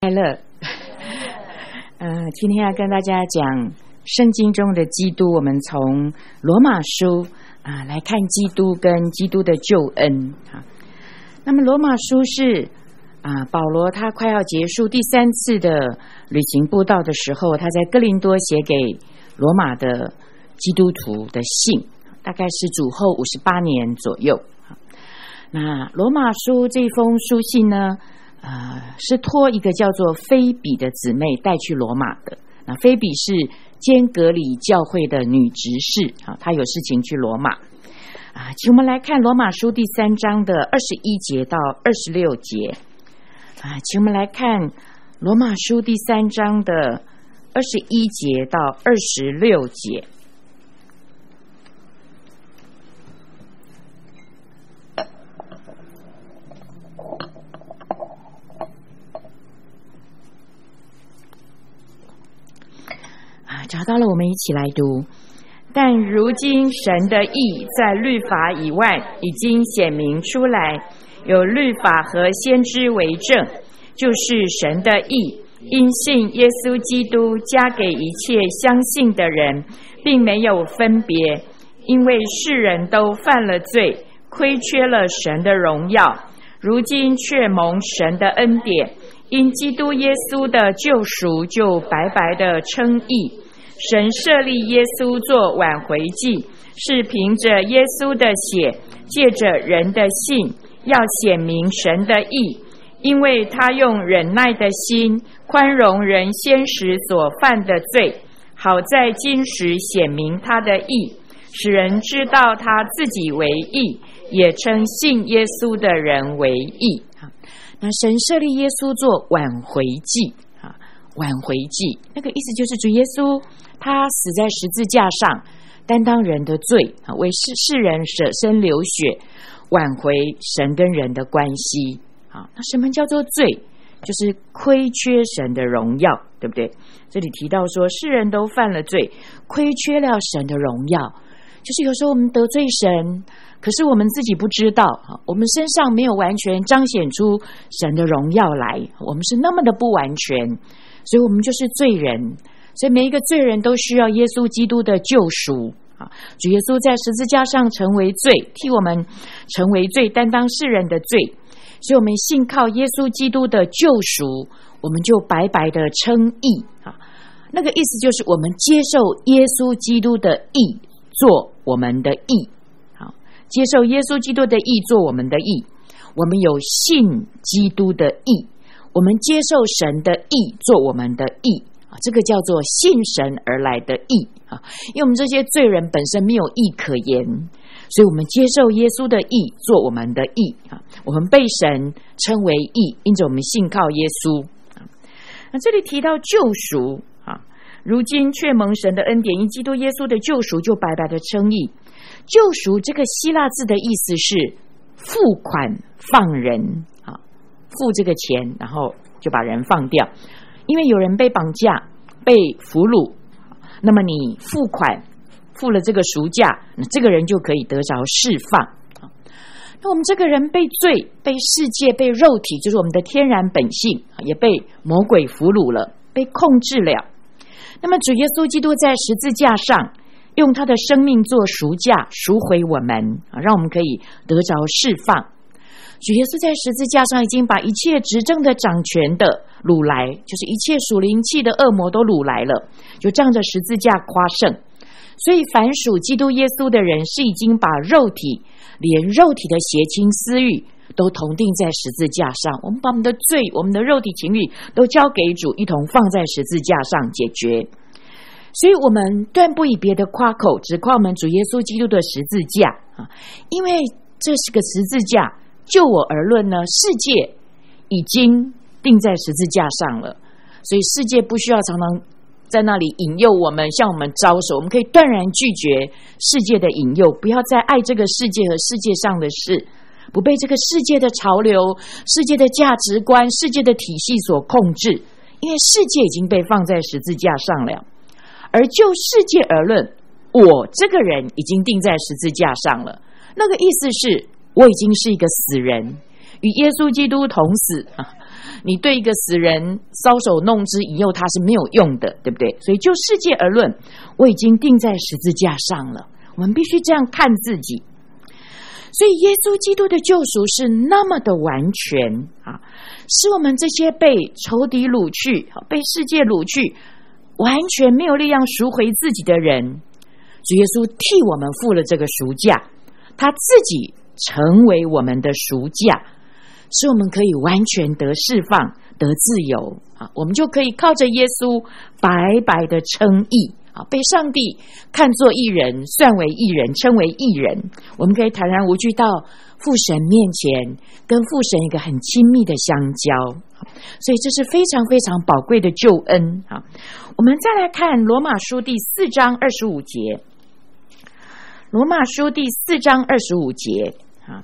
快乐。今天要跟大家讲圣经中的基督，我们从罗马书来看基督跟基督的救恩。那么罗马书是保罗他快要结束第3次的旅行布道的时候，他在哥林多写给罗马的基督徒的信，大概是主后58年左右。那罗马书这封书信呢，是托一个叫做菲比的姊妹带去罗马的。那菲比是坚革里教会的女执事，她有事情去罗马。请我们来看罗马书第3章的21节到26节。请我们来看罗马书第3章的21节到26节。找到了，我们一起来读。但如今神的义在律法以外已经显明出来，有律法和先知为证，就是神的义因信耶稣基督加给一切相信的人，并没有分别，因为世人都犯了罪，亏缺了神的荣耀，如今却蒙神的恩典，因基督耶稣的救赎，就白白的称义。神设立耶稣做挽回祭，是凭着耶稣的血，借着人的信，要显明神的义，因为他用忍耐的心宽容人先时所犯的罪，好在今时显明他的义，使人知道他自己为义，也称信耶稣的人为义。那神设立耶稣做挽回祭，挽回祭那个意思就是主耶稣他死在十字架上，担当人的罪，为世人舍身流血，挽回神跟人的关系。那什么叫做罪？就是亏缺神的荣耀，对不对？这里提到说世人都犯了罪，亏缺了神的荣耀，就是有时候我们得罪神，可是我们自己不知道，我们身上没有完全彰显出神的荣耀来，我们是那么的不完全，所以我们就是罪人。所以每一个罪人都需要耶稣基督的救赎。主耶稣在十字架上成为罪，替我们成为罪，担当世人的罪，所以我们信靠耶稣基督的救赎，我们就白白的称义。那个意思就是我们接受耶稣基督的义做我们的义，接受耶稣基督的义做我们的义，我们有信基督的义，我们接受神的义做我们的义，这个叫做信神而来的义。因为我们这些罪人本身没有义可言，所以我们接受耶稣的义做我们的义，我们被神称为义，因着我们信靠耶稣。那这里提到救赎，如今却蒙神的恩典，因基督耶稣的救赎，就白白的称义。救赎这个希腊字的意思是付款放人，付这个钱然后就把人放掉。因为有人被绑架被俘虏，那么你付款付了这个赎价，那这个人就可以得着释放。那我们这个人被罪被世界被肉体，就是我们的天然本性，也被魔鬼俘虏了，被控制了。那么主耶稣基督在十字架上用他的生命做赎价，赎回我们，让我们可以得着释放。主耶稣在十字架上已经把一切执政的掌权的掳来，就是一切属灵气的恶魔都掳来了，就仗着十字架夸胜。所以凡属基督耶稣的人，是已经把肉体连肉体的邪情私欲都同定在十字架上，我们把我们的罪我们的肉体情欲都交给主，一同放在十字架上解决。所以我们断不以别的夸口，只夸我们主耶稣基督的十字架，因为这是个十字架，就我而论呢，世界已经定在十字架上了，所以世界不需要常常在那里引诱我们，向我们招手，我们可以断然拒绝世界的引诱，不要再爱这个世界和世界上的事，不被这个世界的潮流、世界的价值观、世界的体系所控制，因为世界已经被放在十字架上了。而就世界而论，我这个人已经定在十字架上了，那个意思是我已经是一个死人，与耶稣基督同死， 你对一个死人搔首弄姿以后他是没有用的，对不对？所以就世界而论，我已经钉在十字架上了，我们必须这样看自己。所以耶稣基督的救赎是那么的完全是我们这些被仇敌掳去、被世界掳去，完全没有力量赎回自己的人，主耶稣替我们付了这个赎价，他自己成为我们的赎价，使我们可以完全得释放得自由我们就可以靠着耶稣白白的称义被上帝看作义人，算为义人，称为义人，我们可以坦然无惧到父神面前，跟父神一个很亲密的相交，所以这是非常非常宝贵的救恩我们再来看罗马书第4章25节，罗马书第4章25节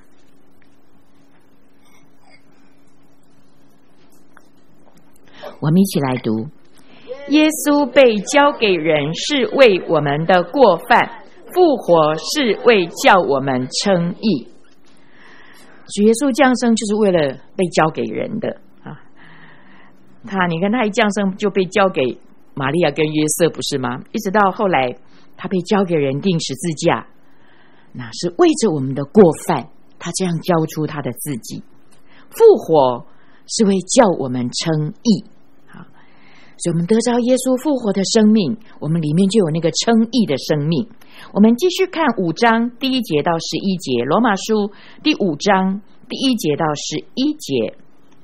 我们一起来读。耶稣被交给人是为我们的过犯，复活是为叫我们称义。主耶稣降生就是为了被交给人的你看他一降生就被交给玛利亚跟约瑟，不是吗？一直到后来他被交给人钉十字架，那是为着我们的过犯，他这样交出他的自己。复活是为叫我们称义所以我们得着耶稣复活的生命，我们里面就有那个称义的生命。我们继续看5章第1节到11节，罗马书第5章第1节到11节。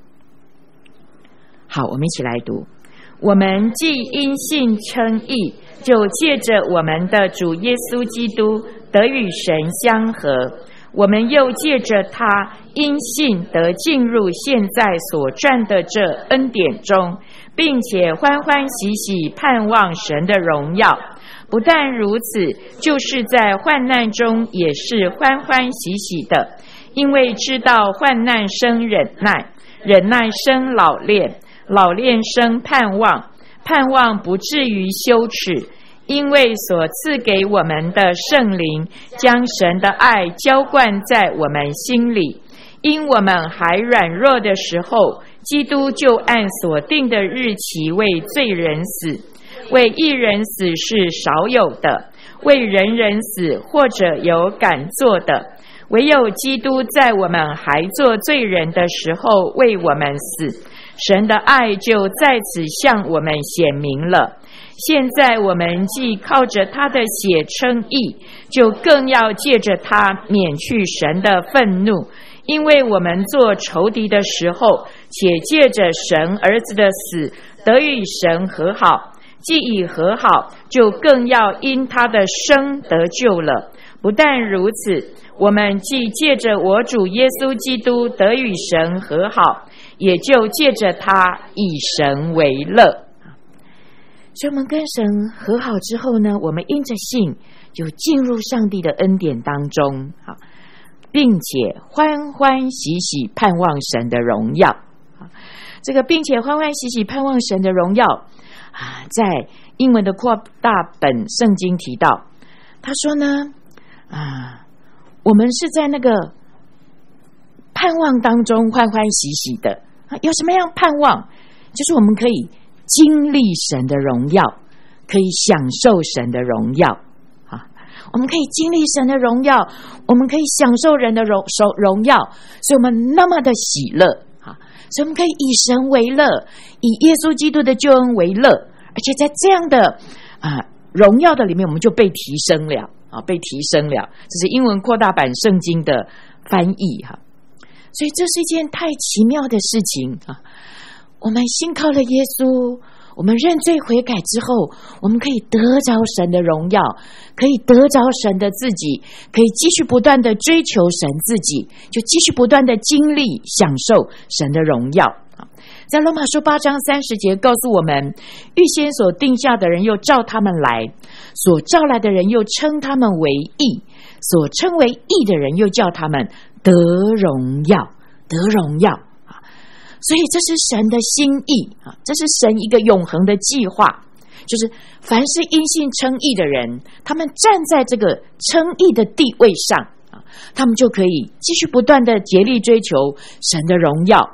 好，我们一起来读。我们既因信称义，就借着我们的主耶稣基督得与神相合，我们又借着他因信得进入现在所占的这恩典中，并且欢欢喜喜盼望神的荣耀。不但如此，就是在患难中也是欢欢喜喜的，因为知道患难生忍耐，忍耐生老练，老练生盼望，盼望不至于羞耻，因为所赐给我们的圣灵将神的爱浇灌在我们心里。因我们还软弱的时候，基督就按所定的日期为罪人死，为义人死是少有的，为人人死或者有敢做的，唯有基督在我们还做罪人的时候为我们死，神的爱就在此向我们显明了。现在我们既靠着他的血称义，就更要借着他免去神的愤怒，因为我们做仇敌的时候，且借着神儿子的死得与神和好，既已和好，就更要因他的生得救了。不但如此，我们既借着我主耶稣基督得与神和好，也就借着他以神为乐。所以我们跟神和好之后呢，我们因着信就进入上帝的恩典当中，并且欢欢喜喜盼望神的荣耀。这个并且欢欢喜喜盼望神的荣耀在英文的扩大本圣经提到，他说呢我们是在那个盼望当中欢欢喜喜的有什么样盼望？就是我们可以经历神的荣耀，可以享受神的荣耀我们可以经历神的荣耀，我们可以享受人的荣耀，所以我们那么的喜乐所以我们可以以神为乐，以耶稣基督的救恩为乐，而且在这样的荣耀的里面，我们就被提升了被提升了。这是英文扩大版圣经的翻译所以这是一件太奇妙的事情我们信靠了耶稣，我们认罪悔改之后，我们可以得着神的荣耀，可以得着神的自己，可以继续不断的追求神自己，就继续不断的经历享受神的荣耀。在罗马书8章30节告诉我们，预先所定下的人又召他们来，所召来的人又称他们为义，所称为义的人又叫他们得荣耀，得荣耀。所以这是神的心意这是神一个永恒的计划，就是凡是因信称义的人，他们站在这个称义的地位上他们就可以继续不断的竭力追求神的荣耀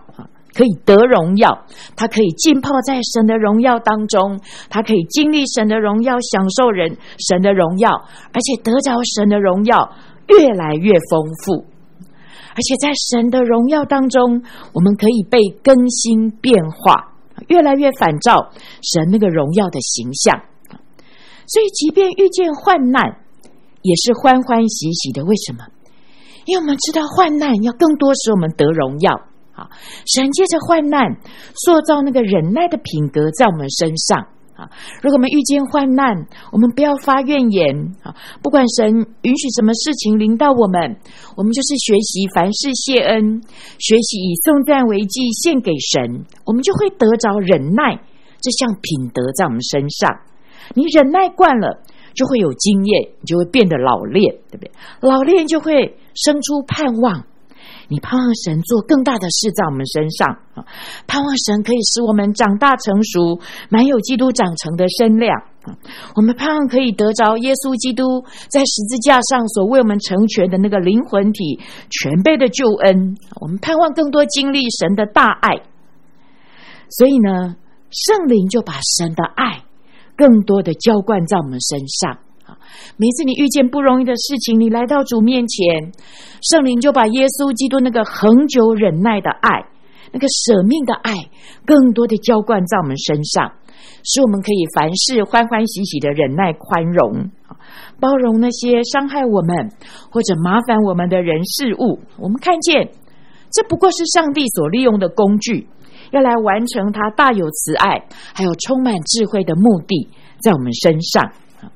可以得荣耀，他可以浸泡在神的荣耀当中，他可以经历神的荣耀，享受神的荣耀，而且得着神的荣耀越来越丰富。而且在神的荣耀当中，我们可以被更新变化，越来越反照神那个荣耀的形象。所以即便遇见患难，也是欢欢喜喜的。为什么？因为我们知道患难要更多使我们得荣耀。神借着患难塑造那个忍耐的品格在我们身上。如果我们遇见患难，我们不要发怨言，不管神允许什么事情临到我们，我们就是学习凡事谢恩，学习以颂赞为祭献给神，我们就会得着忍耐这项品德在我们身上。你忍耐惯了，就会有经验，你就会变得老练，对不对？老练就会生出盼望，你盼望神做更大的事在我们身上，盼望神可以使我们长大成熟，满有基督长成的身量。我们盼望可以得着耶稣基督在十字架上所为我们成全的那个灵魂体全备的救恩，我们盼望更多经历神的大爱。所以呢，圣灵就把神的爱更多的浇灌在我们身上。每次你遇见不容易的事情，你来到主面前，圣灵就把耶稣基督那个恒久忍耐的爱，那个舍命的爱更多的浇灌在我们身上，使我们可以凡事欢欢喜喜的忍耐宽容，包容那些伤害我们或者麻烦我们的人事物。我们看见这不过是上帝所利用的工具，要来完成他大有慈爱还有充满智慧的目的在我们身上。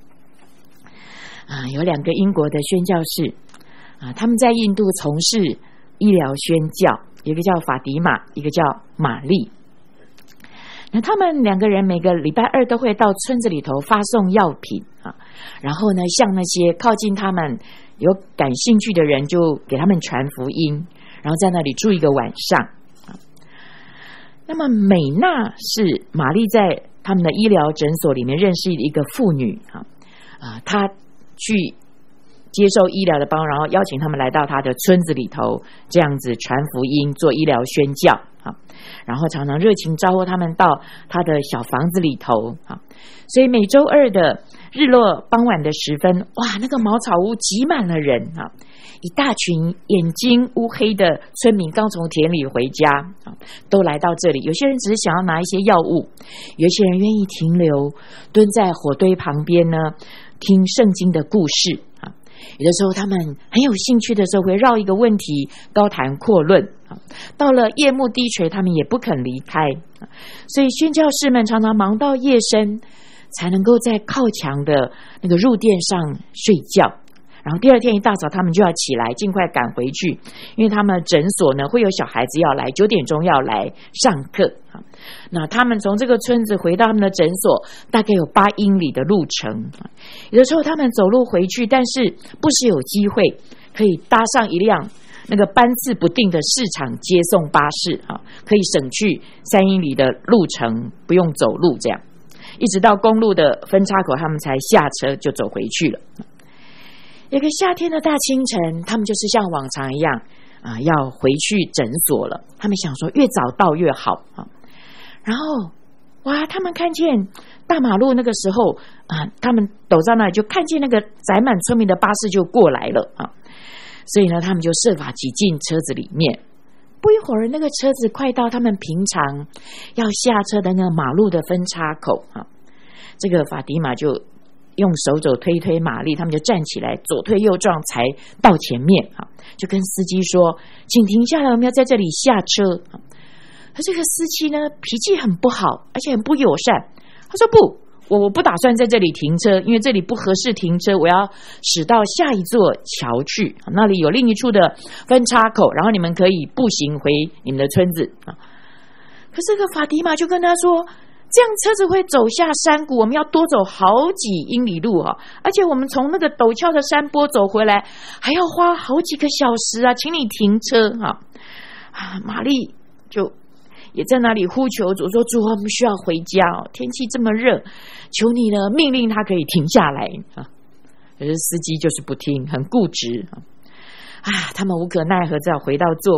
有2个英国的宣教士，他们在印度从事医疗宣教，一个叫法迪玛，一个叫玛丽。那他们2个人每个礼拜2都会到村子里头发送药品，然后呢，向那些靠近他们有感兴趣的人就给他们传福音，然后在那里住一个晚上。那么美娜是玛丽在他们的医疗诊所里面认识的一个妇女，她去接受医疗的帮，然后邀请他们来到他的村子里头，这样子传福音做医疗宣教，然后常常热情招呼他们到他的小房子里头。所以每周2的日落傍晚的时分，哇，那个茅草屋挤满了人，一大群眼睛乌黑的村民刚从田里回家，都来到这里。有些人只是想要拿一些药物，有些人愿意停留，蹲在火堆旁边呢，听圣经的故事。有的时候他们很有兴趣的时候会绕一个问题高谈阔论，到了夜幕低垂他们也不肯离开。所以宣教士们常常忙到夜深才能够在靠墙的那个入殿上睡觉，然后第2天一大早他们就要起来尽快赶回去，因为他们诊所呢会有小孩子要来，9点钟要来上课。那他们从这个村子回到他们的诊所大概有8英里的路程，有的时候他们走路回去，但是不时有机会可以搭上一辆那个班次不定的市场接送巴士，可以省去3英里的路程，不用走路，这样一直到公路的分岔口他们才下车就走回去了。一个夏天的大清晨，他们就是像往常一样要回去诊所了。他们想说越早到越好。然后哇，他们看见大马路那个时候他们走到那里就看见那个载满村民的巴士就过来了所以呢，他们就设法挤进车子里面。不一会儿，那个车子快到他们平常要下车的那个马路的分岔口这个法迪玛就用手肘推推玛丽，他们就站起来左推右撞才到前面，就跟司机说请停下来，我们要在这里下车。可这个司机呢脾气很不好，而且很不友善，他说不，我不打算在这里停车，因为这里不合适停车，我要驶到下一座桥去，那里有另一处的分岔口，然后你们可以步行回你们的村子。可是这个法迪玛就跟他说，这样车子会走下山谷，我们要多走好几英里路而且我们从那个陡峭的山坡走回来还要花好几个小时请你停车玛丽就也在那里呼求主说，主，我们需要回家天气这么热，求你呢命令他可以停下来可是司机就是不听，很固执他们无可奈何，只好回到座位。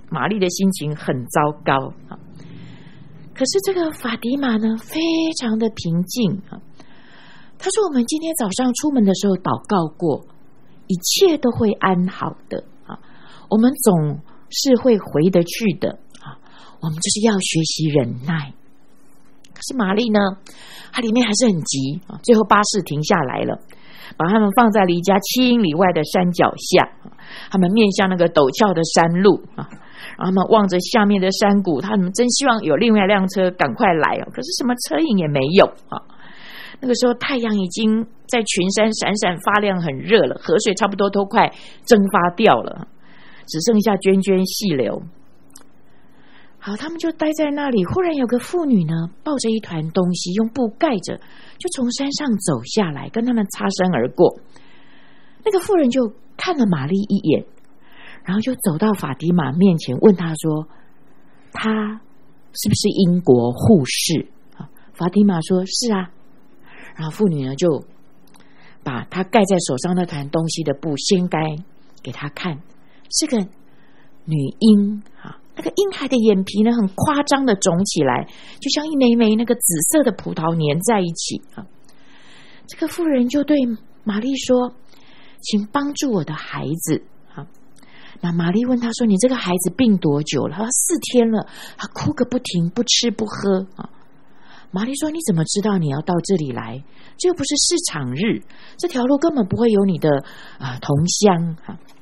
玛丽的心情很糟糕。可是这个法迪玛呢，非常的平静。他说我们今天早上出门的时候祷告过，一切都会安好的，我们总是会回得去的，我们就是要学习忍耐。可是玛丽呢，她里面还是很急，最后巴士停下来了，把他们放在离家7英里外的山脚下，他们面向那个陡峭的山路，然后他们望着下面的山谷，他们真希望有另外一辆车赶快来，可是什么车影也没有。那个时候太阳已经在群山闪闪发亮，很热了，河水差不多都快蒸发掉了，只剩下涓涓细流。好，他们就待在那里，忽然有个妇女呢，抱着一团东西，用布盖着，就从山上走下来，跟他们擦身而过。那个妇人就看了玛丽一眼，然后就走到法迪玛面前，问他说，他是不是英国护士？法迪玛说是啊。然后妇女呢，就把他盖在手上那团东西的布掀开给他看，是个女婴。那个婴孩的眼皮呢，很夸张的肿起来，就像一枚枚那个紫色的葡萄粘在一起。这个妇人就对玛丽说，请帮助我的孩子。那玛丽问他说，你这个孩子病多久了？他说4天了，他哭个不停，不吃不喝。玛丽说，你怎么知道你要到这里来？这又不是市场日，这条路根本不会有你的同乡。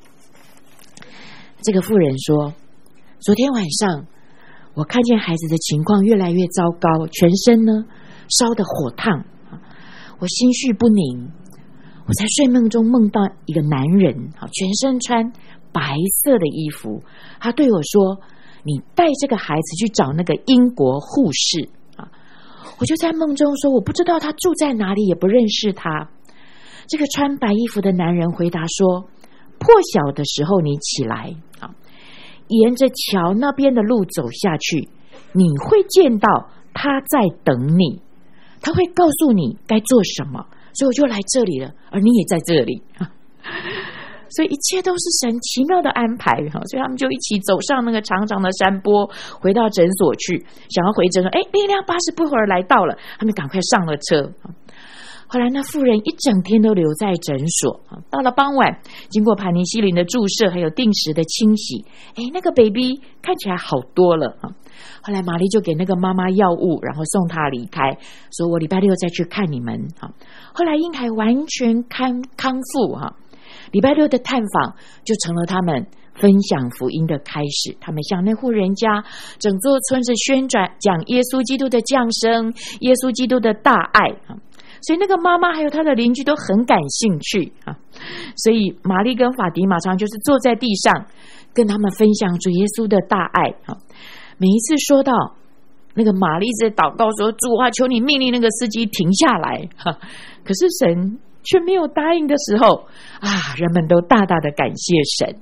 这个妇人说，昨天晚上我看见孩子的情况越来越糟糕，全身呢烧得火烫，我心绪不宁，我在睡梦中梦到一个男人，全身穿白色的衣服，他对我说，你带这个孩子去找那个英国护士。我就在梦中说，我不知道他住在哪里，也不认识他。这个穿白衣服的男人回答说，破晓的时候你起来，沿着桥那边的路走下去，你会见到他在等你，他会告诉你该做什么。所以我就来这里了，而你也在这里。所以一切都是神奇妙的安排。所以他们就一起走上那个长长的山坡，回到诊所去，想要回诊说，另一辆巴士不会儿来到了，他们赶快上了车。后来那妇人一整天都留在诊所，到了傍晚，经过盘尼西林的注射还有定时的清洗，那个 baby 看起来好多了。后来玛丽就给那个妈妈药物，然后送她离开，说我礼拜6再去看你们。后来婴孩完全康复，礼拜6的探访就成了他们分享福音的开始。他们向那户人家整座村子宣传讲耶稣基督的降生，耶稣基督的大爱。所以那个妈妈还有她的邻居都很感兴趣。所以玛丽跟法迪玛常就是坐在地上跟他们分享主耶稣的大爱。每一次说到那个玛丽在祷告说，主啊，求你命令那个司机停下来。可是神却没有答应的时候人们都大大的感谢神。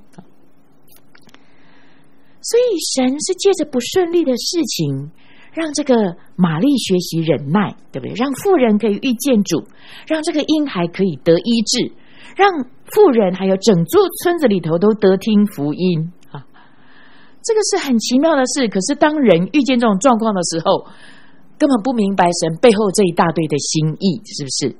所以神是借着不顺利的事情，让这个玛丽学习忍耐，对不对？让妇人可以遇见主，让这个婴孩可以得医治，让妇人还有整座村子里头都得听福音。这个是很奇妙的事。可是当人遇见这种状况的时候，根本不明白神背后这一大堆的心意，是不是？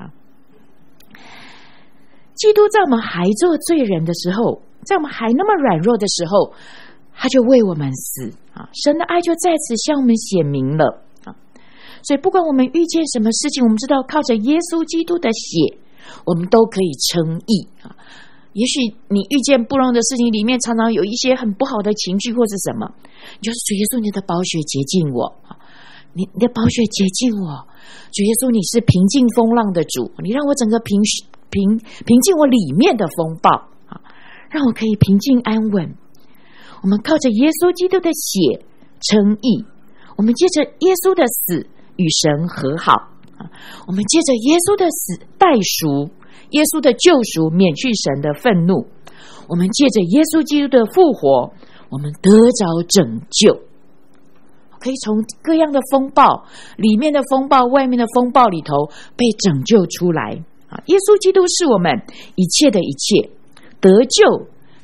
基督在我们还做罪人的时候，在我们还那么软弱的时候，他就为我们死。神的爱就在此向我们显明了。所以不管我们遇见什么事情，我们知道靠着耶稣基督的血，我们都可以称义。也许你遇见不容易的事情，里面常常有一些很不好的情绪或是什么，你就是主耶稣，你的宝血洁净我，你的宝血洁净我，主耶稣，你是平静风浪的主，你让我整个平静我里面的风暴，让我可以平静安稳。我们靠着耶稣基督的血称义，我们借着耶稣的死与神和好，我们借着耶稣的死代赎，耶稣的救赎免去神的愤怒，我们借着耶稣基督的复活，我们得着拯救，可以从各样的风暴，里面的风暴，外面的风暴里头被拯救出来。耶稣基督是我们一切的一切，得救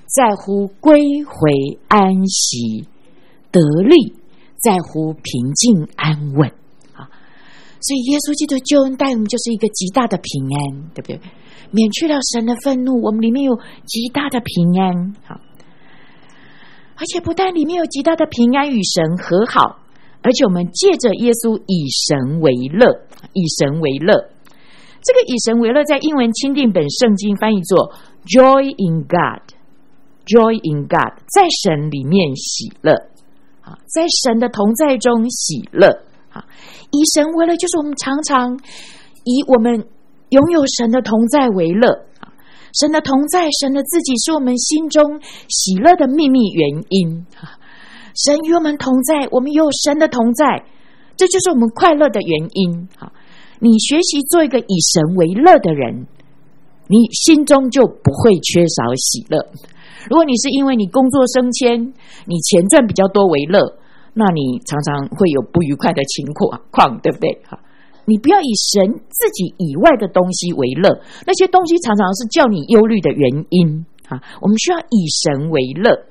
在乎归回安息，得力在乎平静安稳。所以耶稣基督救恩带我们就是一个极大的平安，对不对？免去了神的愤怒，我们里面有极大的平安。好，而且不但里面有极大的平安与神和好，而且我们借着耶稣以神为乐，以神为乐。这个以神为乐在英文钦定本圣经翻译作 Joy in God， Joy in God， 在神里面喜乐，在神的同在中喜乐。以神为乐就是我们常常以我们拥有神的同在为乐。神的同在，神的自己是我们心中喜乐的秘密原因。神与我们同在，我们有神的同在，这就是我们快乐的原因。你学习做一个以神为乐的人，你心中就不会缺少喜乐。如果你是因为你工作升迁，你钱赚比较多为乐，那你常常会有不愉快的情况，对不对？你不要以神自己以外的东西为乐，那些东西常常是叫你忧虑的原因。我们需要以神为乐。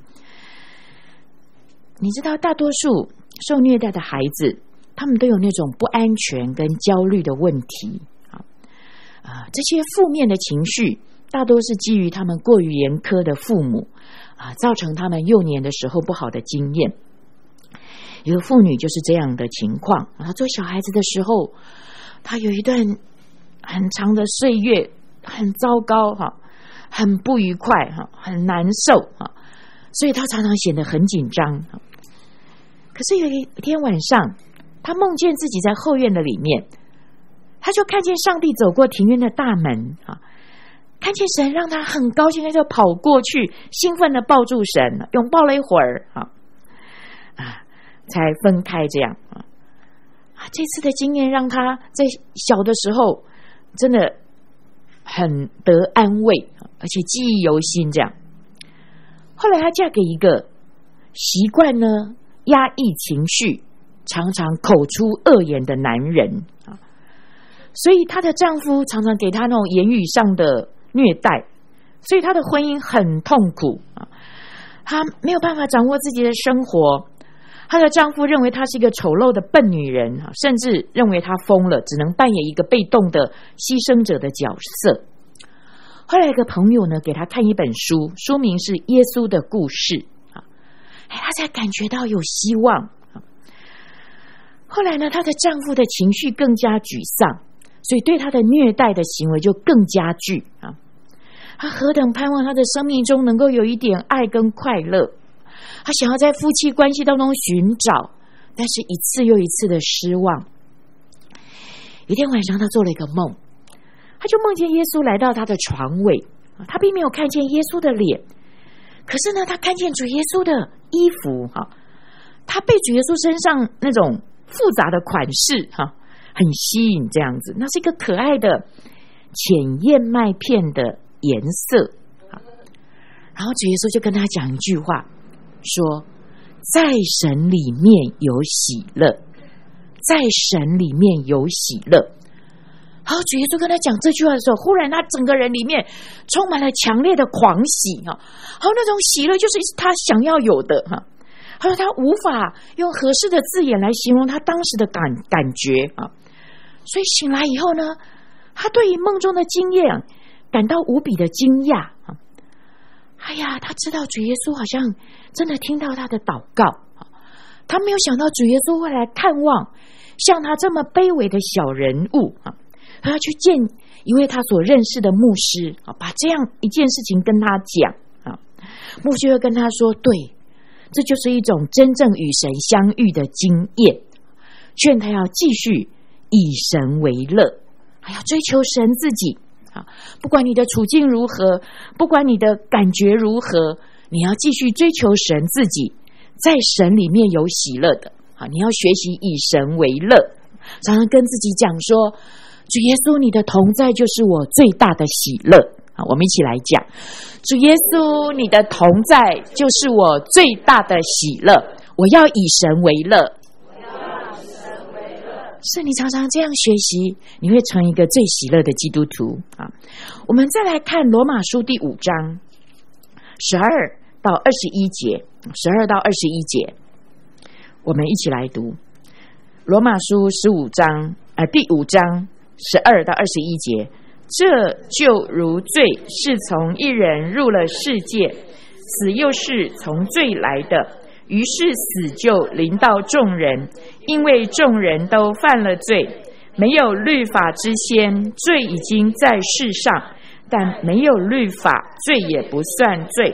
你知道大多数受虐待的孩子，他们都有那种不安全跟焦虑的问题。这些负面的情绪大多是基于他们过于严苛的父母，造成他们幼年的时候不好的经验。有个妇女就是这样的情况，她做小孩子的时候，她有一段很长的岁月很糟糕，很不愉快，很难受，所以她常常显得很紧张。可是有一天晚上，她梦见自己在后院的里面，她就看见上帝走过庭院的大门，看见神，让她很高兴，她就跑过去，兴奋地抱住神，拥抱了一会儿，才分开。这样这次的经验让她在小的时候真的很得安慰，而且记忆犹新。这样，后来她嫁给一个习惯呢压抑情绪，常常口出恶言的男人，所以她的丈夫常常给她那种言语上的虐待，所以她的婚姻很痛苦。她没有办法掌握自己的生活，她的丈夫认为她是一个丑陋的笨女人，甚至认为她疯了，只能扮演一个被动的牺牲者的角色。后来一个朋友呢给她看一本书，书名是《耶稣的故事》，她才感觉到有希望。后来呢，她的丈夫的情绪更加沮丧，所以对她的虐待的行为就更加剧。她何等盼望她的生命中能够有一点爱跟快乐，她想要在夫妻关系当中寻找，但是一次又一次的失望。一天晚上，她做了一个梦，她就梦见耶稣来到她的床尾，她并没有看见耶稣的脸，可是呢，她看见主耶稣的衣服，她被主耶稣身上那种复杂的款式很吸引，这样子，那是一个可爱的浅燕麦片的颜色。然后主耶稣就跟他讲一句话，说在神里面有喜乐，在神里面有喜乐。然后主耶稣跟他讲这句话的时候，忽然他整个人里面充满了强烈的狂喜，然后那种喜乐就是他想要有的。他说他无法用合适的字眼来形容他当时的感觉。所以醒来以后呢，他对于梦中的经验感到无比的惊讶。他知道主耶稣好像真的听到他的祷告，他没有想到主耶稣会来看望像他这么卑微的小人物，他要去见一位他所认识的牧师，把这样一件事情跟他讲。牧师会跟他说，对，这就是一种真正与神相遇的经验，劝他要继续以神为乐，还要追求神自己。不管你的处境如何，不管你的感觉如何，你要继续追求神自己，在神里面有喜乐的。你要学习以神为乐，常常跟自己讲说，主耶稣，你的同在就是我最大的喜乐。我们一起来讲，主耶稣，你的同在就是我最大的喜乐，我要以神为乐。是你常常这样学习，你会成一个最喜乐的基督徒。我们再来看罗马书第5章， 12到21节，12到21节，我们一起来读罗马书第5章12到21节。这就如罪是从一人入了世界，死又是从罪来的，于是死就临到众人，因为众人都犯了罪。没有律法之先，罪已经在世上，但没有律法，罪也不算罪。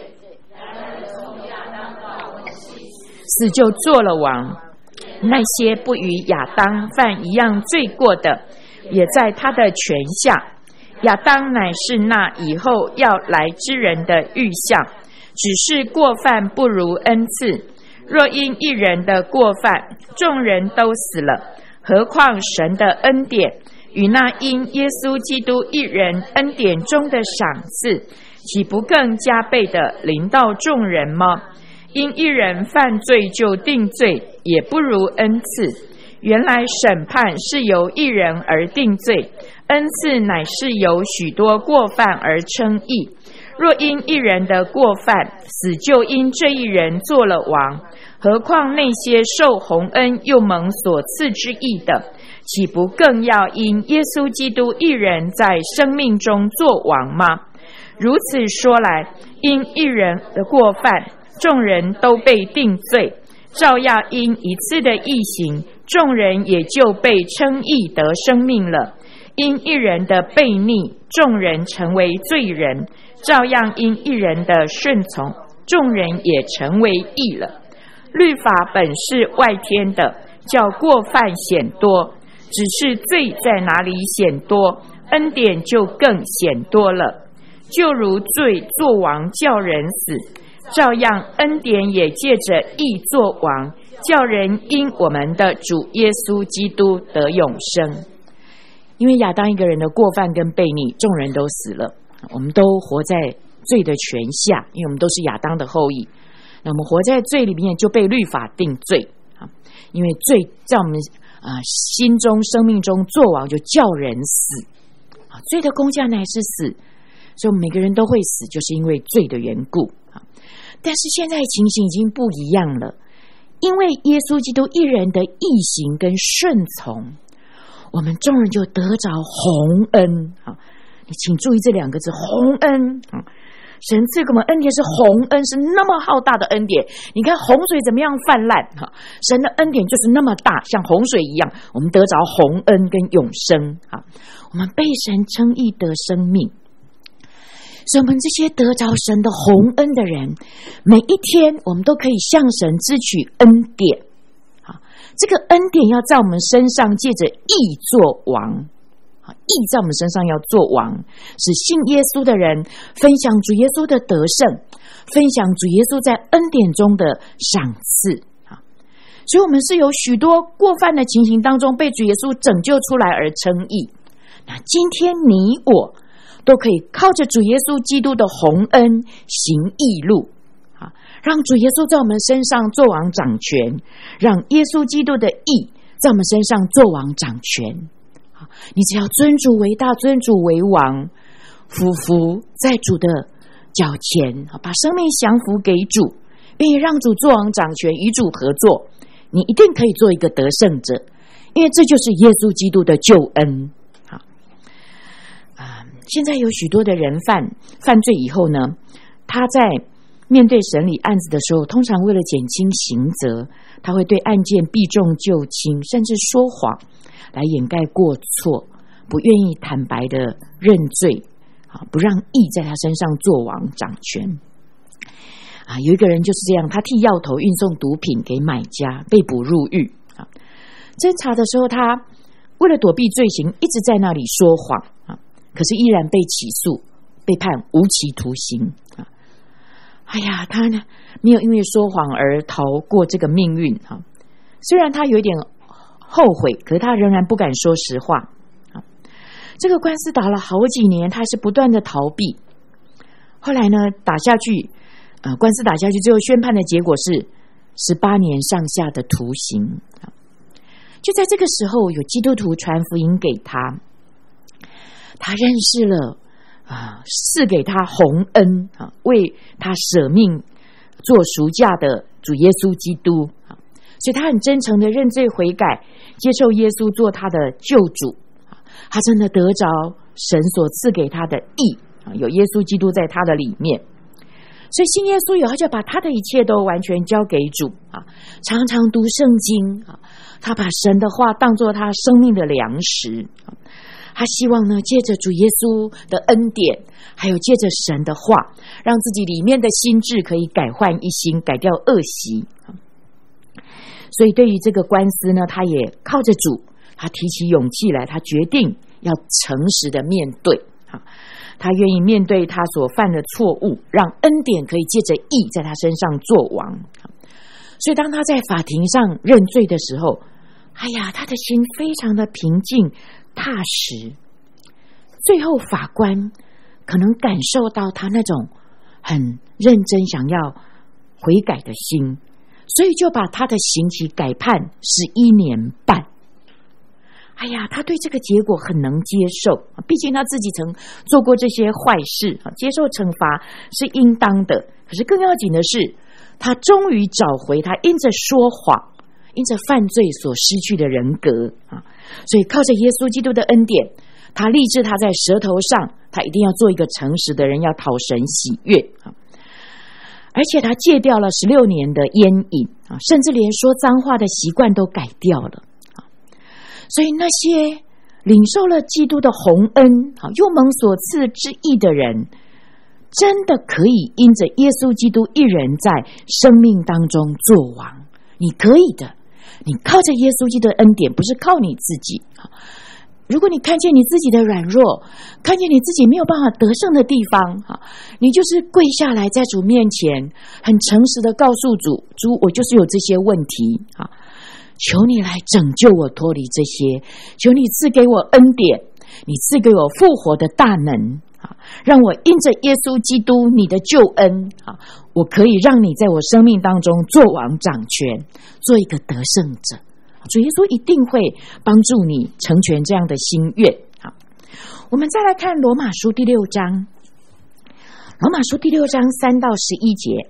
死就做了王，那些不与亚当犯一样罪过的，也在他的权下。亚当乃是那以后要来之人的预像，只是过犯不如恩赐。若因一人的过犯，众人都死了，何况神的恩典与那因耶稣基督一人恩典中的赏赐，岂不更加倍的临到众人吗？因一人犯罪就定罪，也不如恩赐。原来审判是由一人而定罪，恩赐乃是由许多过犯而称义。若因一人的过犯，死就因这一人做了王，何况那些受洪恩又蒙所赐之义的，岂不更要因耶稣基督一人在生命中做王吗？如此说来，因一人的过犯，众人都被定罪，照样因一次的义行，众人也就被称义得生命了。因一人的悖逆，众人成为罪人，照样因一人的顺从，众人也成为义了。律法本是外天的，叫过犯显多，只是罪在哪里显多，恩典就更显多了。就如罪作王叫人死，照样恩典也借着义作王，叫人因我们的主耶稣基督得永生。因为亚当一个人的过犯跟悖逆，众人都死了，我们都活在罪的权下，因为我们都是亚当的后裔。那我们活在罪里面，就被律法定罪，因为罪在我们心中生命中作王，就叫人死。罪的工价乃是死，所以我们每个人都会死，就是因为罪的缘故。但是现在情形已经不一样了，因为耶稣基督一人的义行跟顺从，我们众人就得着洪恩。你请注意这两个字，洪恩。神赐给我们恩典是洪恩，是那么浩大的恩典。你看洪水怎么样泛滥，神的恩典就是那么大，像洪水一样，我们得着洪恩跟永生。我们被神称义得生命，所以我们这些得着神的洪恩的人，每一天我们都可以向神支取恩典。这个恩典要在我们身上借着义作王，义在我们身上要做王，使信耶稣的人分享主耶稣的得胜，分享主耶稣在恩典中的赏赐。所以我们是有许多过犯的情形当中被主耶稣拯救出来而称义。那今天你我都可以靠着主耶稣基督的洪恩行义路，让主耶稣在我们身上做王掌权，让耶稣基督的义在我们身上做王掌权。你只要尊主为大，尊主为王，俯伏在主的脚前，把生命降服给主，并让主做王掌权，与主合作，你一定可以做一个得胜者，因为这就是耶稣基督的救恩。现在有许多的人犯罪以后呢，他在面对审理案子的时候，通常为了减轻刑责，他会对案件避重就轻，甚至说谎来掩盖过错，不愿意坦白的认罪，不让义在他身上做王掌权。有一个人就是这样，他替药头运送毒品给买家，被捕入狱。侦查的时候，他为了躲避罪行，一直在那里说谎，可是依然被起诉，被判无期徒刑。他呢没有因为说谎而逃过这个命运。虽然他有一点后悔，可是他仍然不敢说实话。这个官司打了好几年，他是不断的逃避。后来呢，官司打下去，最后宣判的结果是18年上下的徒刑。就在这个时候，有基督徒传福音给他，他认识了赐给他洪恩为他舍命做赎价的主耶稣基督所以他很真诚的认罪悔改，接受耶稣做他的救主，他真的得着神所赐给他的义，有耶稣基督在他的里面，所以信耶稣以后就把他的一切都完全交给主常常读圣经他把神的话当作他生命的粮食，他希望呢借着主耶稣的恩典，还有借着神的话，让自己里面的心智可以改换一新，改掉恶习。所以对于这个官司呢，他也靠着主，他提起勇气来，他决定要诚实的面对他愿意面对他所犯的错误，让恩典可以借着义在他身上作王。所以当他在法庭上认罪的时候，他的心非常的平静踏实。最后法官可能感受到他那种很认真想要悔改的心，所以就把他的刑期改判11年半。他对这个结果很能接受，毕竟他自己曾做过这些坏事，接受惩罚是应当的。可是更要紧的是，他终于找回他因着说谎，因着犯罪所失去的人格所以靠着耶稣基督的恩典，他立志他在舌头上，他一定要做一个诚实的人，要讨神喜悦而且他戒掉了16年的烟瘾甚至连说脏话的习惯都改掉了所以那些领受了基督的洪恩又蒙所赐之义的人，真的可以因着耶稣基督一人在生命当中作王。你可以的，你靠着耶稣基督的恩典，不是靠你自己。如果你看见你自己的软弱，看见你自己没有办法得胜的地方你就是跪下来在主面前很诚实的告诉主，主我就是有这些问题求你来拯救我脱离这些，求你赐给我恩典，你赐给我复活的大能让我因着耶稣基督你的救恩我可以让你在我生命当中做王掌权，做一个得胜者。主耶稣一定会帮助你成全这样的心愿。我们再来看罗马书第6章，罗马书第6章3到11节。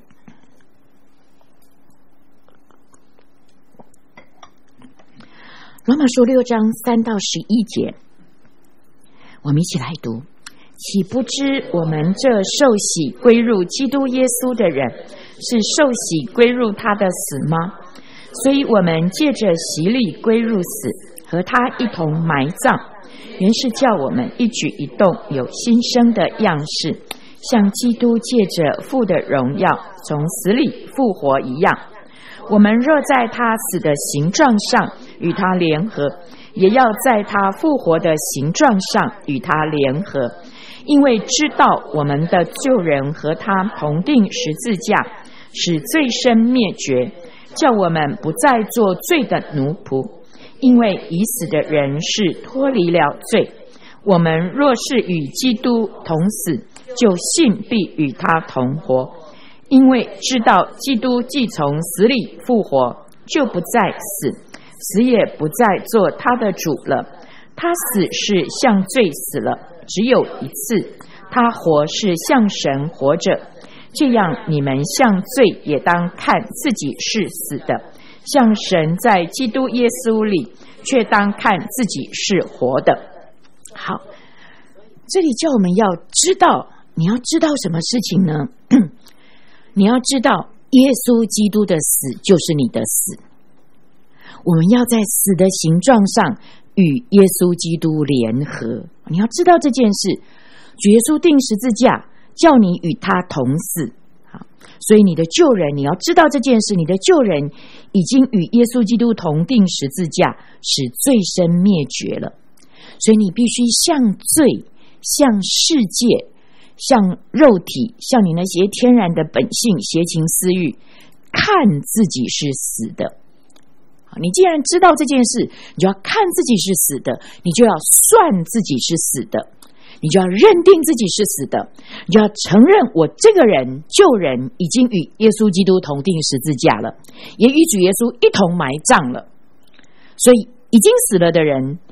罗马书6章3到11节，我们一起来读。岂不知我们这受洗归入基督耶稣的人，是受洗归入他的死吗？所以我们借着洗礼归入死，和他一同埋葬，原是叫我们一举一动有新生的样式，像基督借着父的荣耀从死里复活一样。我们若在他死的形状上与他联合，也要在他复活的形状上与他联合，因为知道我们的旧人和他同定十字架，使罪身灭绝，叫我们不再做罪的奴仆。因为已死的人是脱离了罪，我们若是与基督同死，就信必与他同活。因为知道基督既从死里复活，就不再死，死也不再做他的主了。他死是向罪死了，只有一次；他活是向神活着。这样你们向罪也当看自己是死的，向神在基督耶稣里却当看自己是活的。好，这里叫我们要知道，你要知道什么事情呢？你要知道耶稣基督的死就是你的死，我们要在死的形状上与耶稣基督联合。你要知道这件事，主耶稣钉十字架叫你与他同死，所以你的旧人，你要知道这件事，你的旧人已经与耶稣基督同钉十字架，使罪身灭绝了。所以你必须向罪、向世界、向肉体、向你那些天然的本性、邪情私欲，看自己是死的。你既然知道这件事，你就要看自己是死的，你就要算自己是死的，你就要认定自己是死的，你就要承认我这个人旧人已经与耶稣基督同钉十字架了，也与主耶稣一同埋葬了。所以已经死了的人，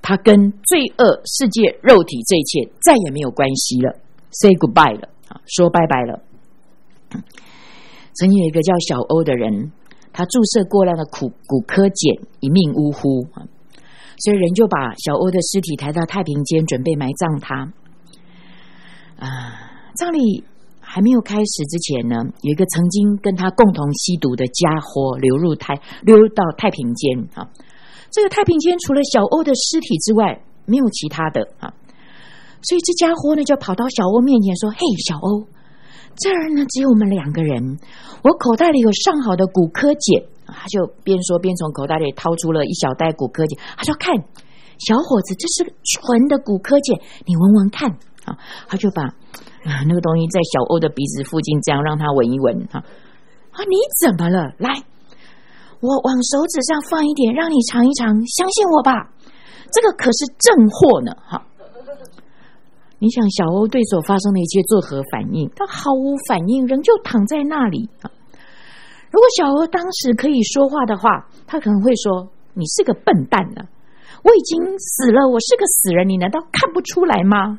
他跟罪恶世界肉体这一切再也没有关系了， say goodbye 了，说拜拜了。曾经有一个叫小欧的人，他注射过量的骨科碱，一命呜呼，所以人就把小欧的尸体抬到太平间，准备埋葬他。葬礼还没有开始之前呢，有一个曾经跟他共同吸毒的家伙溜入到太平间。这个太平间除了小欧的尸体之外没有其他的，所以这家伙呢就跑到小欧面前说：嘿，小欧，这儿呢只有我们2个人，我口袋里有上好的骨科碱。他就边说边从口袋里掏出了一小袋骨科碱，他说：看，小伙子，这是纯的骨科碱，你闻闻看。他就把那个东西在小欧的鼻子附近这样让他闻一闻。你怎么了？来，我往手指上放一点让你尝一尝，相信我吧，这个可是正货呢。你想小欧对所发生的一切作何反应？他毫无反应，仍旧躺在那里。如果小欧当时可以说话的话，他可能会说：你是个笨蛋啊，我已经死了，我是个死人，你难道看不出来吗？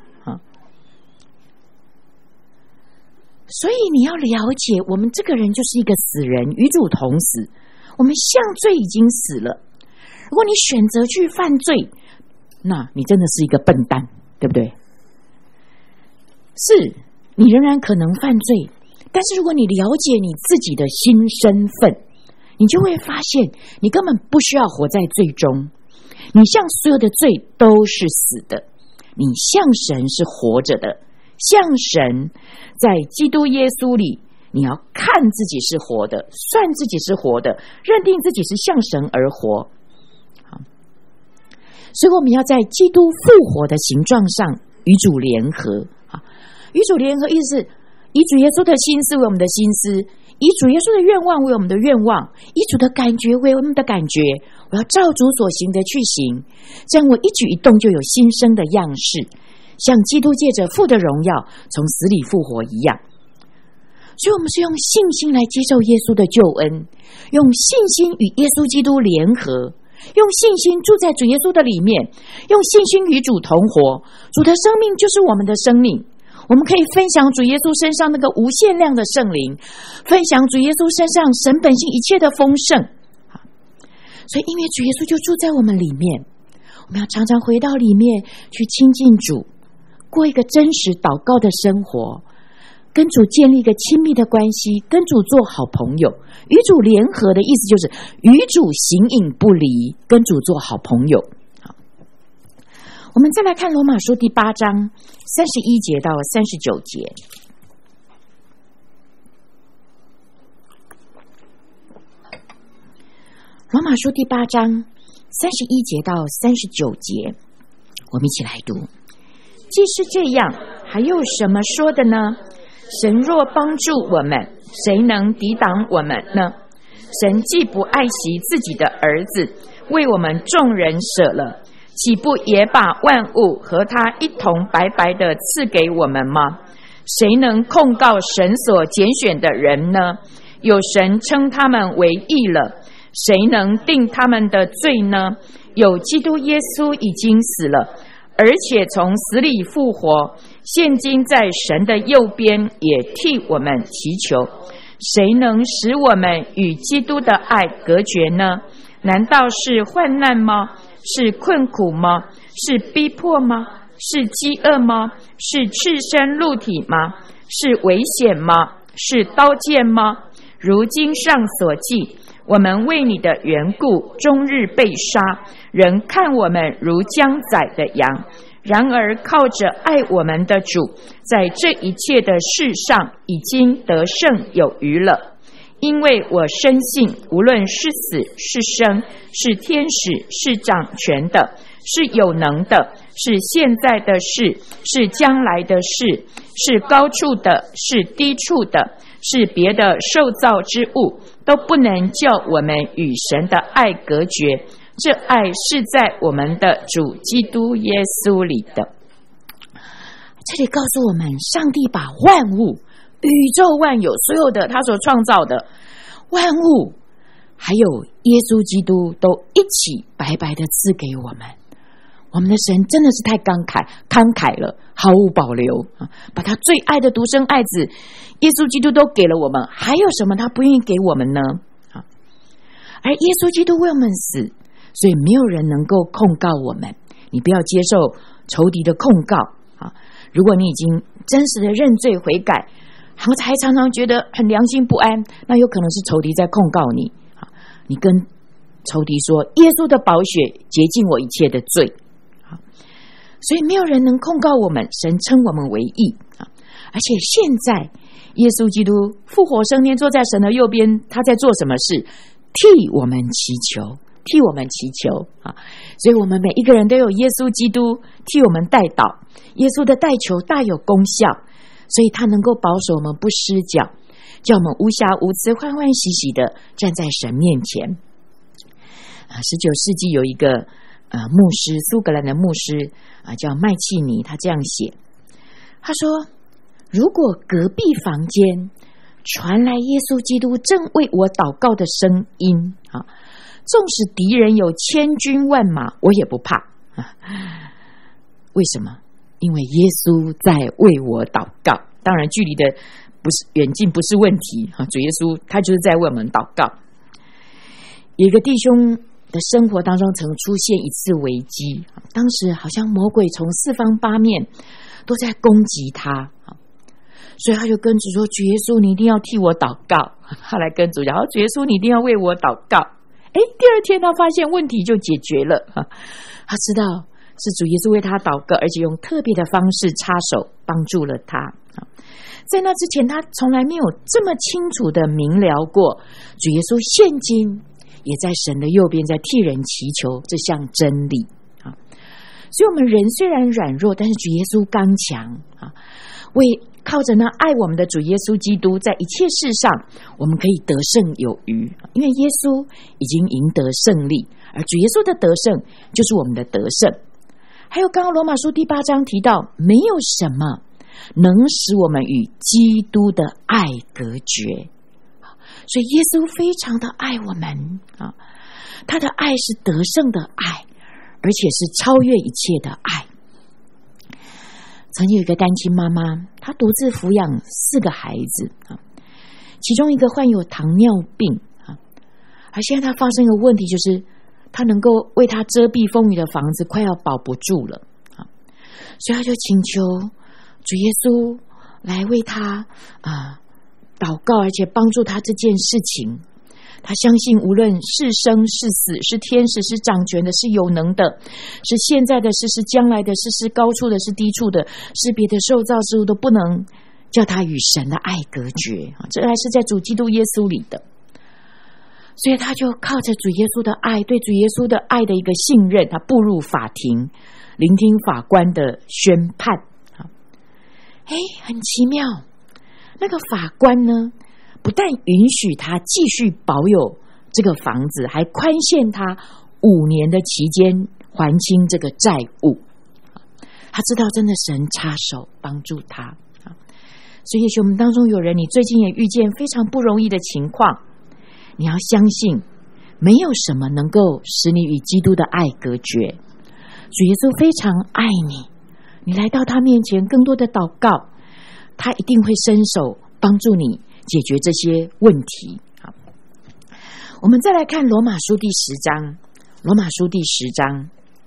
所以你要了解，我们这个人就是一个死人，与主同死，我们向罪已经死了。如果你选择去犯罪，那你真的是一个笨蛋，对不对？是，你仍然可能犯罪，但是如果你了解你自己的新身份，你就会发现你根本不需要活在罪中，你向所有的罪都是死的，你向神是活着的，向神在基督耶稣里，你要看自己是活的，算自己是活的，认定自己是向神而活。所以我们要在基督复活的形状上与主联合。与主联合意思是以主耶稣的心思为我们的心思，以主耶稣的愿望为我们的愿望，以主的感觉为我们的感觉。我要照主所行的去行，这样我一举一动就有新生的样式，像基督借着父的荣耀从死里复活一样。所以我们是用信心来接受耶稣的救恩，用信心与耶稣基督联合，用信心住在主耶稣的里面，用信心与主同活。主的生命就是我们的生命，我们可以分享主耶稣身上那个无限量的圣灵，分享主耶稣身上神本性一切的丰盛。所以因为主耶稣就住在我们里面，我们要常常回到里面去亲近主，过一个真实祷告的生活，跟主建立一个亲密的关系，跟主做好朋友。与主联合的意思就是与主形影不离，跟主做好朋友。我们再来看罗马书第8章31节到39节。罗马书第8章31节到39节，我们一起来读。既是这样，还有什么说的呢？神若帮助我们，谁能抵挡我们呢？神既不爱惜自己的儿子，为我们众人舍了，岂不也把万物和他一同白白的赐给我们吗？谁能控告神所拣选的人呢？有神称他们为义了，谁能定他们的罪呢？有基督耶稣已经死了，而且从死里复活，现今在神的右边，也替我们祈求。谁能使我们与基督的爱隔绝呢？难道是患难吗？是困苦吗？是逼迫吗？是饥饿吗？是赤身露体吗？是危险吗？是刀剑吗？如经上所记，我们为你的缘故终日被杀，人看我们如将宰的羊。然而靠着爱我们的主，在这一切的事上已经得胜有余了。因为我深信，无论是死是生，是天使，是掌权的，是有能的，是现在的事，是将来的事，是高处的，是低处的，是别的受造之物，都不能叫我们与神的爱隔绝。这爱是在我们的主基督耶稣里的。这里告诉我们，上帝把万物，宇宙万有，所有的他所创造的万物，还有耶稣基督都一起白白的赐给我们。 我们的神真的是太慷慨了，毫无保留啊，把他最爱的独生爱子耶稣基督都给了我们，还有什么他不愿意给我们呢？而耶稣基督为我们死，所以没有人能够控告我们。你不要接受仇敌的控告啊！如果你已经真实的认罪悔改，还常常觉得很良心不安，那有可能是仇敌在控告你。你跟仇敌说，耶稣的宝血洁净我一切的罪。所以没有人能控告我们，神称我们为义啊！而且现在耶稣基督复活升天，坐在神的右边，他在做什么事？替我们祈求啊！所以我们每一个人都有耶稣基督替我们代祷，耶稣的代求大有功效，所以他能够保守我们不失脚，叫我们无瑕无疵，欢欢喜喜的站在神面前。19世纪有一个牧师，苏格兰的牧师叫麦契尼，他这样写，他说，如果隔壁房间传来耶稣基督正为我祷告的声音纵使敌人有千军万马，我也不怕为什么？因为耶稣在为我祷告。当然距离的不是远近不是问题，主耶稣他就是在为我们祷告。有一个弟兄的生活当中曾出现一次危机，当时好像魔鬼从四方八面都在攻击他，所以他就跟主说，主耶稣你一定要替我祷告。他来跟主讲，主耶稣你一定要为我祷告。第二天他发现问题就解决了，他知道是主耶稣为他祷告，而且用特别的方式插手帮助了他。在那之前他从来没有这么清楚的明了过，主耶稣现今也在神的右边，在替人祈求这项真理所以我们人虽然软弱，但是主耶稣刚强靠着那爱我们的主耶稣基督，在一切事上我们可以得胜有余，因为耶稣已经赢得胜利，而主耶稣的得胜就是我们的得胜。还有刚刚罗马书第8章提到，没有什么能使我们与基督的爱隔绝，所以耶稣非常的爱我们他的爱是得胜的爱，而且是超越一切的爱。曾经有一个单亲妈妈，她独自抚养4个孩子其中一个患有糖尿病而现在她发生一个问题，就是她能够为她遮蔽风雨的房子快要保不住了所以她就请求主耶稣来为她祷告，而且帮助她这件事情。他相信无论是生是死，是天使，是掌权的，是有能的，是现在的事，是将来的事，是高处的，是低处的，是别的受造之物，都不能叫他与神的爱隔绝。这爱是在主基督耶稣里的，所以他就靠着主耶稣的爱，对主耶稣的爱的一个信任，他步入法庭，聆听法官的宣判很奇妙，那个法官呢不但允许他继续保有这个房子，还宽限他5年的期间还清这个债务。他知道真的神插手帮助他所以也许我们当中有人，你最近也遇见非常不容易的情况，你要相信没有什么能够使你与基督的爱隔绝。主耶稣非常爱你，你来到他面前更多的祷告，他一定会伸手帮助你解决这些问题。我们再来看罗马书第10章，罗马书第10章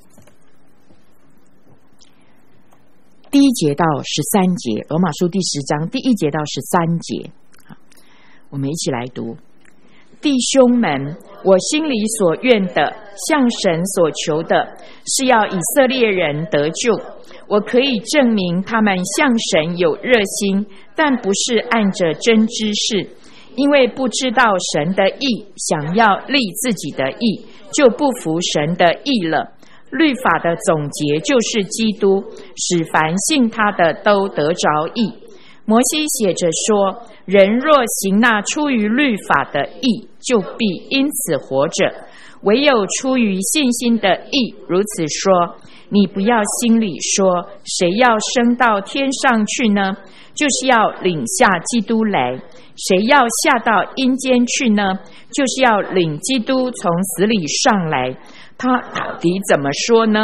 第1节到13节，罗马书第10章第1节到13节，我们一起来读。弟兄们，我心里所愿的，向神所求的，是要以色列人得救。我可以证明他们向神有热心，但不是按着真知识，因为不知道神的义，想要立自己的义，就不服神的义了。律法的总结就是基督，使凡信他的都得着义。摩西写着说，人若行那出于律法的义，就必因此活着；唯有出于信心的义，如此说，你不要心里说，谁要升到天上去呢？就是要领下基督来。谁要下到阴间去呢？就是要领基督从死里上来。他到底怎么说呢？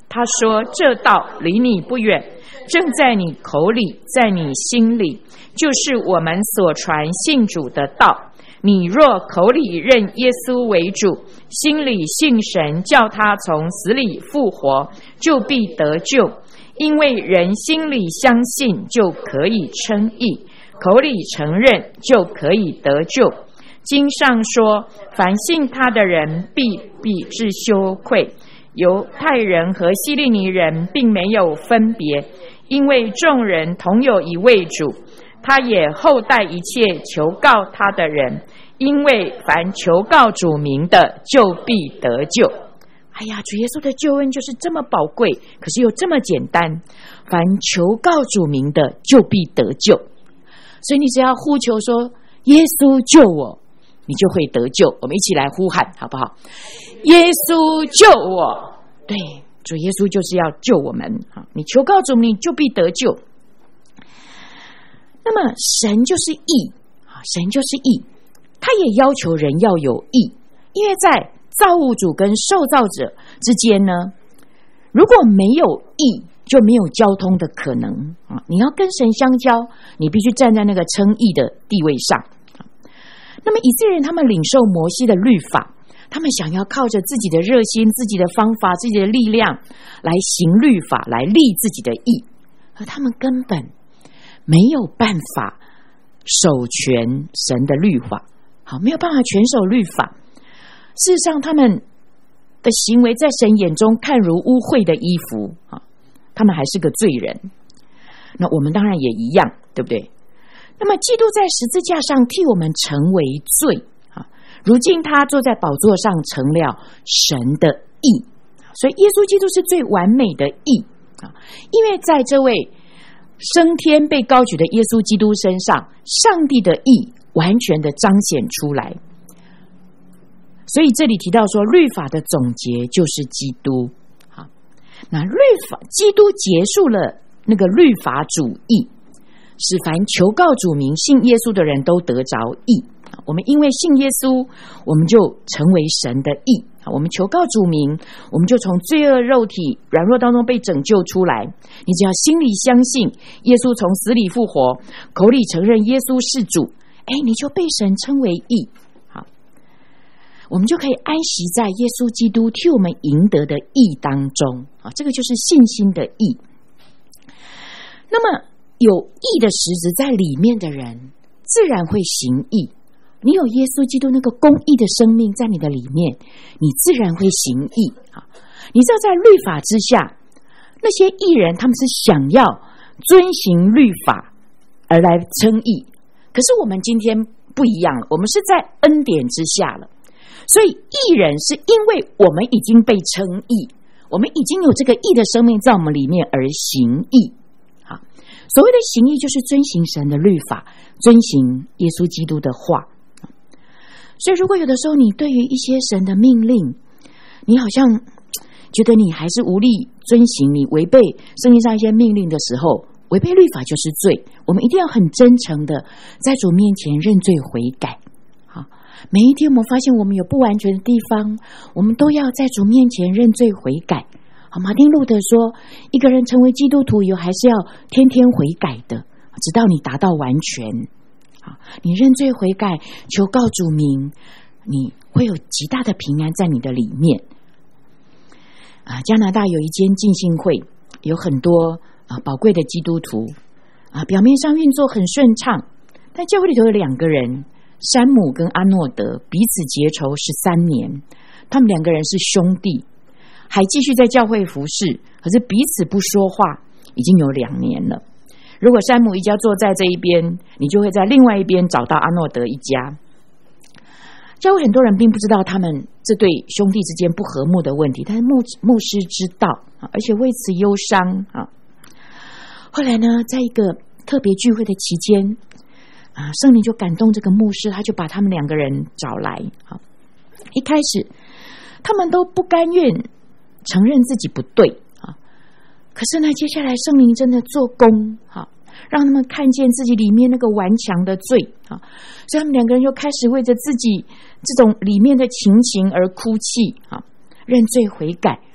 他说这道离你不远，正在你口里，在你心里，就是我们所传信主的道。你若口里认耶稣为主，心里信神叫他从死里复活，就必得救。因为人心里相信就可以称义，口里承认就可以得救。经上说，凡信他的人必致羞愧。犹太人和希利尼人并没有分别，因为众人同有一位主，他也厚待一切求告他的人，因为凡求告主名的就必得救。哎呀，主耶稣的救恩就是这么宝贵，可是又这么简单，凡求告主名的就必得救。所以你只要呼求说耶稣救我，你就会得救。我们一起来呼喊好不好？耶稣救我。对，主耶稣就是要救我们，你求告主名就必得救。那么神就是义，神就是义，他也要求人要有义，因为在造物主跟受造者之间呢，如果没有义，就没有交通的可能啊！你要跟神相交，你必须站在那个称义的地位上。那么以色列人他们领受摩西的律法，他们想要靠着自己的热心、自己的方法、自己的力量来行律法，来立自己的义，而他们根本没有办法守全神的律法，好，没有办法全守律法。事实上，他们的行为在神眼中看如污秽的衣服啊，他们还是个罪人。那我们当然也一样，对不对？那么基督在十字架上替我们成为罪啊，如今他坐在宝座上成了神的义，所以耶稣基督是最完美的义啊，因为在这位升天被高举的耶稣基督身上，上帝的义完全的彰显出来。所以这里提到说，律法的总结就是基督。好，那基督结束了那个律法主义，使凡求告主名信耶稣的人都得着义。我们因为信耶稣，我们就成为神的义。我们求告主名，我们就从罪恶肉体软弱当中被拯救出来。你只要心里相信耶稣从死里复活，口里承认耶稣是主，你就被神称为义。好，我们就可以安息在耶稣基督替我们赢得的义当中。这个就是信心的义。那么有义的实质在里面的人，自然会行义。你有耶稣基督那个公义的生命在你的里面，你自然会行义。你知道在律法之下，那些义人他们是想要遵行律法而来称义，可是我们今天不一样了，我们是在恩典之下了。所以义人是因为我们已经被称义，我们已经有这个义的生命在我们里面而行义。所谓的行义就是遵行神的律法，遵行耶稣基督的话。所以如果有的时候你对于一些神的命令，你好像觉得你还是无力遵行，你违背圣经上一些命令的时候，违背律法就是罪。我们一定要很真诚的在主面前认罪悔改。好，每一天我们发现我们有不完全的地方，我们都要在主面前认罪悔改。好，马丁路德说，一个人成为基督徒以后，还是要天天悔改的，直到你达到完全。你认罪悔改，求告主名，你会有极大的平安在你的里面。加拿大有一间浸信会，有很多宝贵的基督徒表面上运作很顺畅，但教会里头有两个人，山姆跟阿诺德彼此结仇13年，他们两个人是兄弟，还继续在教会服侍，可是彼此不说话已经有2年了。如果山姆一家坐在这一边，你就会在另外一边找到阿诺德一家。教会很多人并不知道他们这对兄弟之间不和睦的问题，但是牧师知道，而且为此忧伤。后来呢，在一个特别聚会的期间，圣灵就感动这个牧师，他就把他们两个人找来。一开始他们都不甘愿承认自己不对，可是呢，接下来圣灵真的做工，让他们看见自己里面那个顽强的罪，所以他们两个人又开始为着自己这种里面的情形而哭泣，认罪悔改，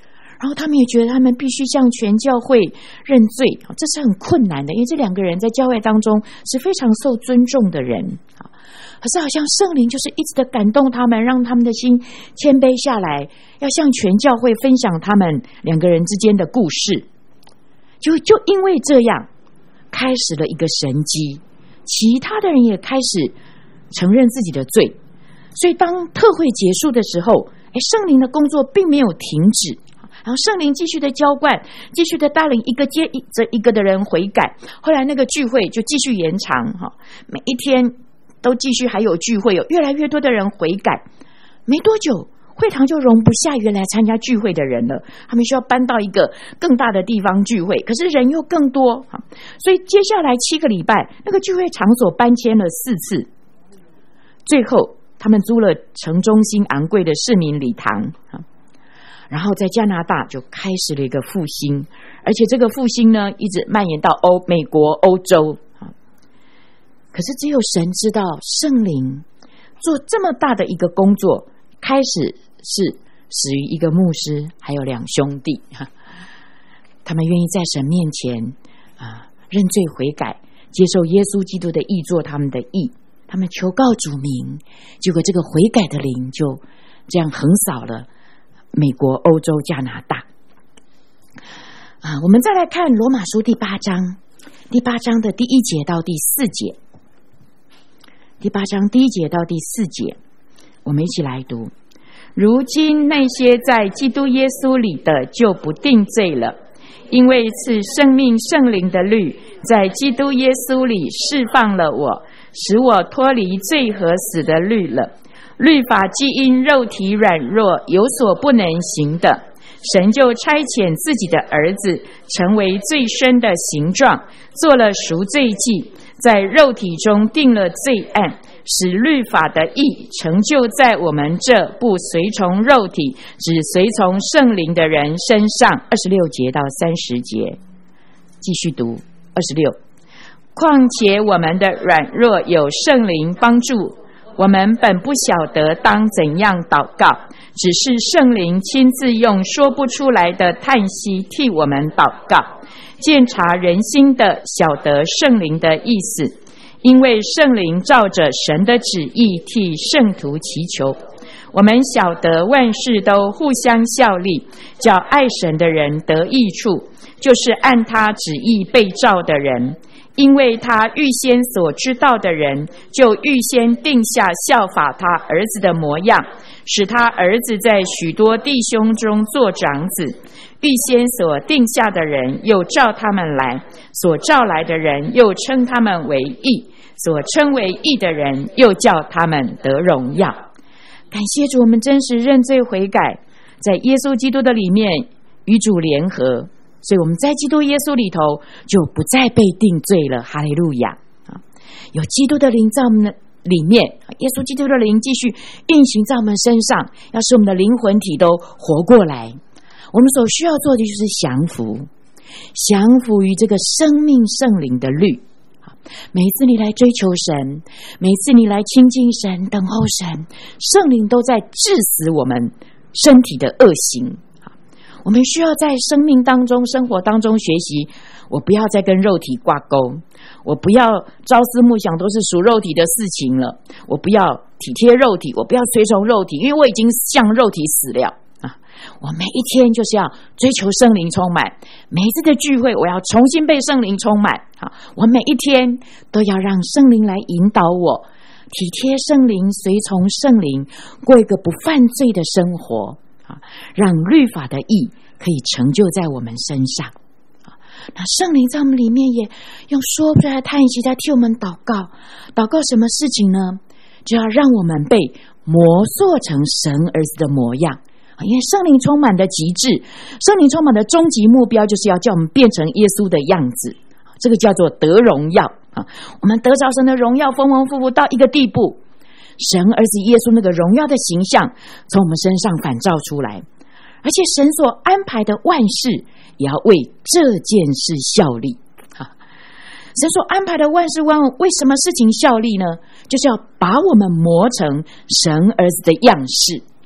然后他们也觉得他们必须向全教会认罪，这是很困难的，因为这两个人在教会当中是非常受尊重的人。可是好像圣灵就是一直的感动他们，让他们的心谦卑下来，要向全教会分享他们两个人之间的故事。就因为这样开始了一个神迹，其他的人也开始承认自己的罪。所以当特会结束的时候，圣灵的工作并没有停止，然后圣灵继续的浇灌，继续的带领一个接着一个的人悔改。后来那个聚会就继续延长，每一天都继续还有聚会，有越来越多的人悔改。没多久会堂就容不下原来参加聚会的人了，他们需要搬到一个更大的地方聚会，可是人又更多，所以接下来7个礼拜那个聚会场所搬迁了4次，最后他们租了城中心昂贵的市民礼堂，然后在加拿大就开始了一个复兴，而且这个复兴呢一直蔓延到美国、欧洲。可是只有神知道圣灵做这么大的一个工作，开始是始于一个牧师还有2兄弟，他们愿意在神面前认罪悔改，接受耶稣基督的义做他们的义，他们求告主名，结果这个悔改的灵就这样横扫了美国、欧洲、加拿大。我们再来看罗马书第8章的第1节到第4节。第8章第1节到第4节，我们一起来读。如今那些在基督耶稣里的就不定罪了，因为赐生命圣灵的律在基督耶稣里释放了我，使我脱离罪和死的律了。律法既因肉体软弱有所不能行的，神就差遣自己的儿子成为最深的形状，做了赎罪祭，在肉体中定了罪案，使律法的义成就在我们这不随从肉体只随从圣灵的人身上。26节到30节，继续读26。况且我们的软弱有圣灵帮助，我们本不晓得当怎样祷告，只是圣灵亲自用说不出来的叹息替我们祷告。鉴察人心的，晓得圣灵的意思，因为圣灵照着神的旨意替圣徒祈求。我们晓得万事都互相效力，叫爱神的人得益处，就是按他旨意被召的人。因为他预先所知道的人，就预先定下效法他儿子的模样，使他儿子在许多弟兄中做长子。预先所定下的人，又召他们来；所召来的人，又称他们为义；所称为义的人，又叫他们得荣耀。感谢主，我们真实认罪悔改，在耶稣基督的里面与主联合，所以我们在基督耶稣里头就不再被定罪了。哈利路亚！有基督的灵在我们的里面，耶稣基督的灵继续运行在我们身上，要使我们的灵魂体都活过来。我们所需要做的就是降服于这个生命圣灵的律。每一次你来追求神，每一次你来亲近神、等候神，圣灵都在治死我们身体的恶行。我们需要在生命当中、生活当中学习，我不要再跟肉体挂钩，我不要朝思暮想都是属肉体的事情了，我不要体贴肉体，我不要随从肉体，因为我已经向肉体死了。我每一天就是要追求圣灵充满，每一次的聚会我要重新被圣灵充满。我每一天都要让圣灵来引导我，体贴圣灵，随从圣灵，过一个不犯罪的生活，让律法的义可以成就在我们身上。那圣灵在我们里面也用说不出来的叹息在替我们祷告。祷告什么事情呢？就要让我们被磨塑成神儿子的模样。因为圣灵充满的极致，圣灵充满的终极目标就是要叫我们变成耶稣的样子，这个叫做得荣耀。我们得着神的荣耀，丰丰富富到一个地步，神儿子耶稣那个荣耀的形象从我们身上反照出来，而且神所安排的万事也要为这件事效力。神所安排的万事万物为什么事情效力呢？就是要把我们磨成神儿子的样式。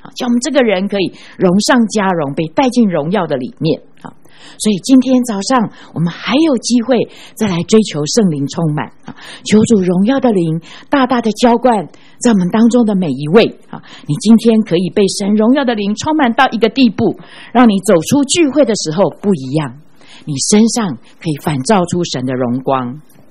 叫我们这个人可以荣上加荣，被带进荣耀的里面。所以今天早上我们还有机会再来追求圣灵充满，求主荣耀的灵大大的浇灌在我们当中的每一位。你今天可以被神荣耀的灵充满到一个地步，让你走出聚会的时候不一样，你身上可以反照出神的荣光。